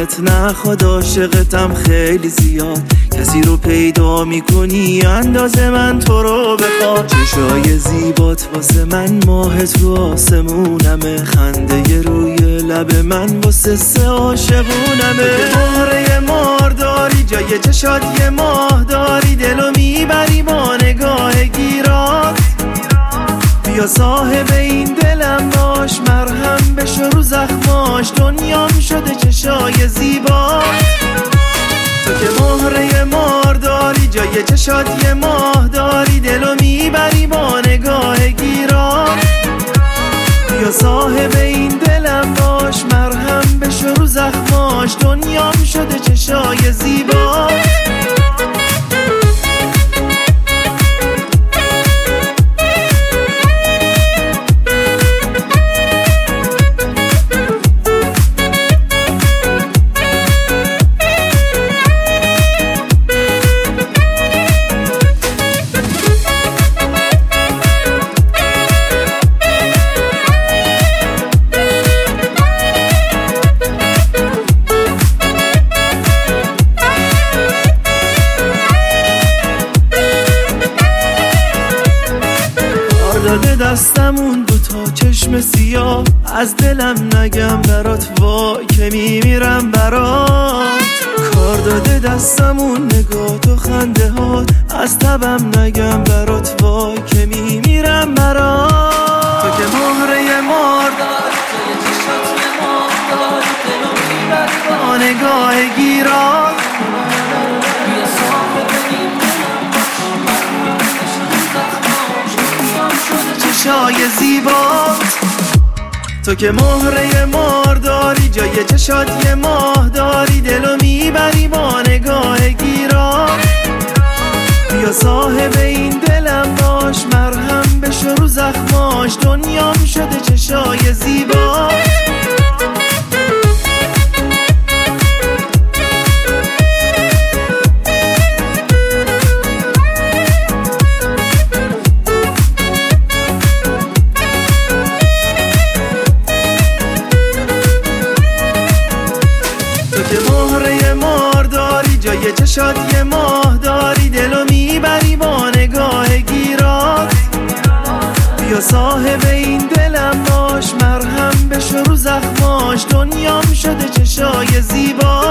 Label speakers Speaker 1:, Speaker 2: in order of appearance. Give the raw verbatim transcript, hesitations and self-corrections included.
Speaker 1: قربونت نخواد، عاشقتم خیلی زیاد. کسی رو پیدا میکنی اندازه من تو رو بخواد. چشای زیبات واسه من ماه تو آسمونمه، خنده روی لب من واسه سه عاشقونمه. مهره مار داری جای چشات یه ماه داری، دلو میبری با نگاه گیرات. بیا صاحب این دلم باش، مرهم بشو رو زخماش. دنیام شده چشای زیبات. تو که مهره مار داری جای چشات یه ماه داری، دلو میبری با نگاه گیرات. بیا صاحب این دلم باش، مرهم بشو رو زخماش. دنیام شده چشای زیبات. داده دستمون دوتا چشم سیاه، از دلم نگم برات وای که میمیرم برات. کار داده دستمون نگاه تو خنده هات، از تبم نگم برات وای که میمیرم برات. تو که مهره مار داری توی چشات یه ماه داری، دلو میبری با نگاه گیرات. بیا صاحب این دلم باش، چشای زیبات. تو که مهره مار داری جای چشات یه ماه داری، دلو میبری با نگاه گیرات. بیا صاحب این دلم باش، مرهم بشو رو زخماش. دنیام شده چشای زیبات. مهره مار داری جای چشات یه ماه داری، دلو میبری با نگاه گیرات. بیا صاحب این دلم باش، مرهم بشو رو زخماش. دنیام شده چشای زیبا.